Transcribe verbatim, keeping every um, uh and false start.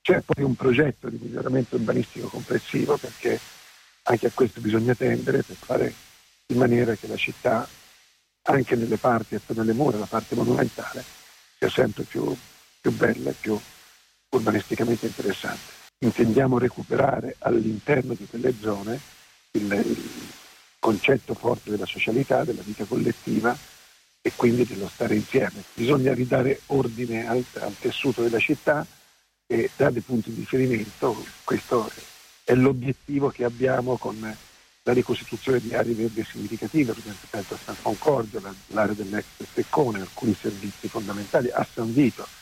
C'è poi un progetto di miglioramento urbanistico complessivo, perché anche a questo bisogna tendere, per fare in maniera che la città, anche nelle parti attorno alle mura, la parte monumentale, sia sempre più, più bella e più urbanisticamente interessante. Intendiamo recuperare all'interno di quelle zone il, il concetto forte della socialità, della vita collettiva e quindi dello stare insieme. Bisogna ridare ordine al, al tessuto della città e dare dei punti di riferimento. Questo è l'obiettivo che abbiamo con la ricostituzione di aree verdi significative, per esempio penso a San Concordio, l'area dell'ex Steccone, alcuni servizi fondamentali, a San Vito,